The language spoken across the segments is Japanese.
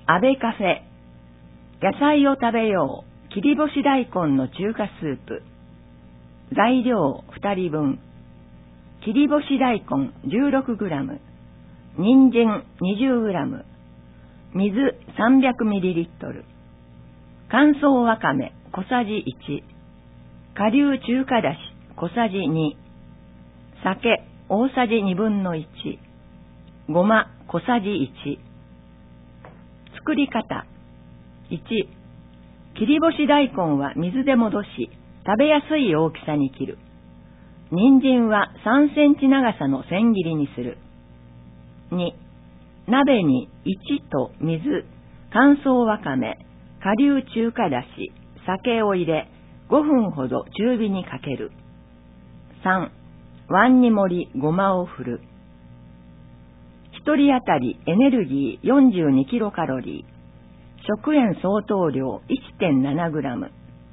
安倍カフェ、野菜を食べよう、切り干し大根の中華スープ。材料2人分。切り干し大根 16g、人参 20g、水 300ml、乾燥わかめ小さじ1、顆粒中華だし小さじ2、酒大さじ1/2、ごま小さじ1。作り方。1、切り干し大根は水で戻し、食べやすい大きさに切る。人参は3センチ長さの千切りにする。2、鍋に1と水、乾燥わかめ、顆粒中華だし、酒を入れ、5分ほど中火にかける。3、碗に盛りごまを振る。1人当たりエネルギー42キロカロリー。食塩相当量 1.7g。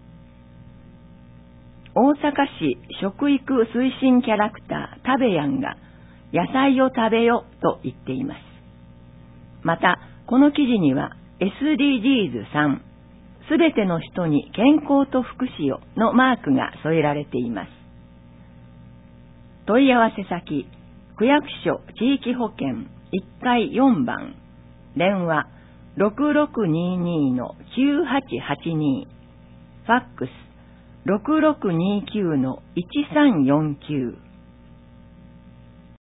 大阪市食育推進キャラクター食べやんが野菜を食べよと言っています。また、この記事には SDGs3、すべての人に健康と福祉をのマークが添えられています。問い合わせ先、区役所地域保健1階4番、電話6622-9882、ファックス6629-1349。